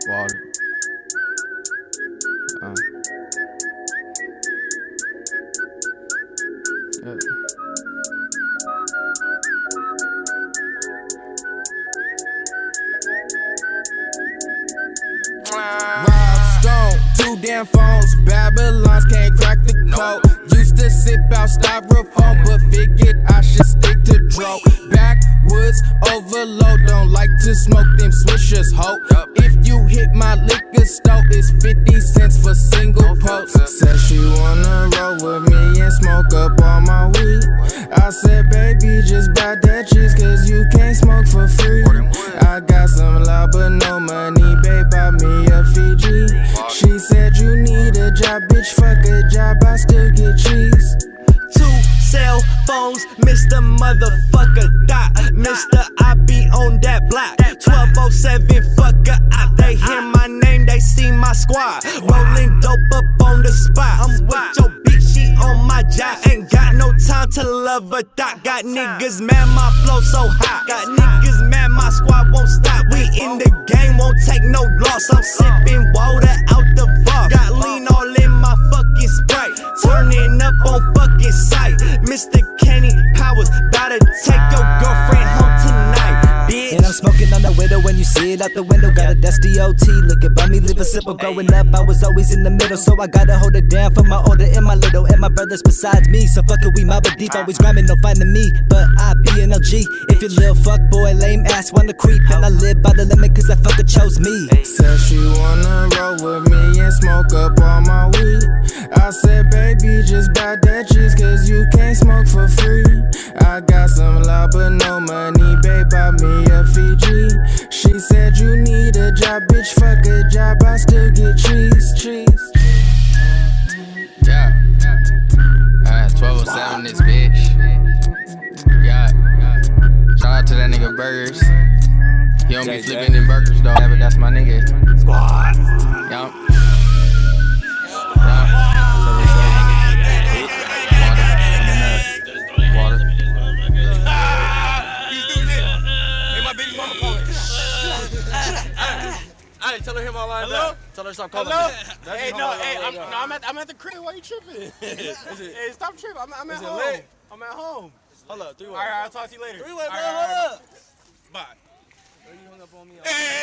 Water. Yeah. Rob Stone, 2 damn phones. Babylons can't crack the code. Used to sip out styrofoam, but figured I should stick to dro. Backwoods overload, don't like to smoke them swishers, ho. If you hit my liquor store, it's 50 cents for single post. Said she wanna roll with me and smoke up all my weed. I said, baby, just buy that cheese, cause you can't smoke for free. I got some loud but no money, babe, buy me a Fiji. She said you need a job, bitch, fuck a job, I still get cheese. 2 cell phones, Mr. Motherfucker Dot. Mr. I be on that block. 1207, fucker out. They hear my name, they see my squad. Rolling dope up on the spot. I'm with your bitch, she on my job. Ain't got no time to love a dot. Got niggas mad, my flow so hot. Got niggas mad, my squad won't stop. We in the game, won't take no loss. I'm sipping water out the vault. Got lean all in my fucking Sprite. Turning up on fucking sight. Mr. Kenny Powers, bout to take your girlfriend home tonight, bitch. And I'm smoking on the window when you see it out the window. Got a dusty OT, look about me, live a simple. Growing up, I was always in the middle, so I gotta hold it down for my older and my little. And my brothers besides me, so fuck it, we mob it deep. Always grinding, no finding me, but I be an LG. If you little fuck boy, lame ass, wanna creep. And I live by the limit, cause that fucker chose me. Said she wanna roll with me and smoke up all my weed. I said, baby, just buy that cheese, cause you can't smoke for free. I got some loud but no money, babe, buy me a Fiji. She said you need a job, bitch, fuck a job, I still get cheese. Yeah. 1207 this bitch. Yeah. Shout out to that nigga Burgers. He don't be flipping them burgers though, but that's my nigga. Squad. Yup. Water. I didn't tell her him my line back. Tell her to stop calling me. Hey, I'm at the crib. Why you tripping? Hey, stop tripping. I'm at home. Lit? I'm at home. Hold up, 3-way. All right, I'll talk to you later. 3-way, bro, All right. hold up. Bye. You hung up on me.